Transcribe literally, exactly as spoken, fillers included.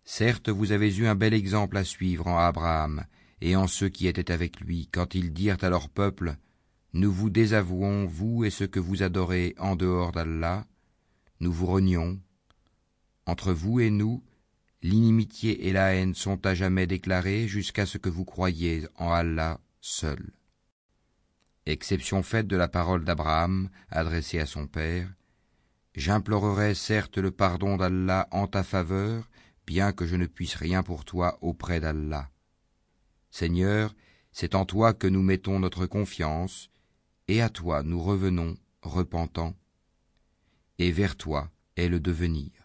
Certes, vous avez eu un bel exemple à suivre en Abraham et en ceux qui étaient avec lui, quand ils dirent à leur peuple: Nous vous désavouons, vous et ceux que vous adorez en dehors d'Allah, nous vous renions. Entre vous et nous, l'inimitié et la haine sont à jamais déclarées jusqu'à ce que vous croyiez en Allah seul. Exception faite de la parole d'Abraham adressée à son père, j'implorerai certes le pardon d'Allah en ta faveur, bien que je ne puisse rien pour toi auprès d'Allah. Seigneur, c'est en toi que nous mettons notre confiance, et à toi nous revenons, repentants, et vers toi est le devenir.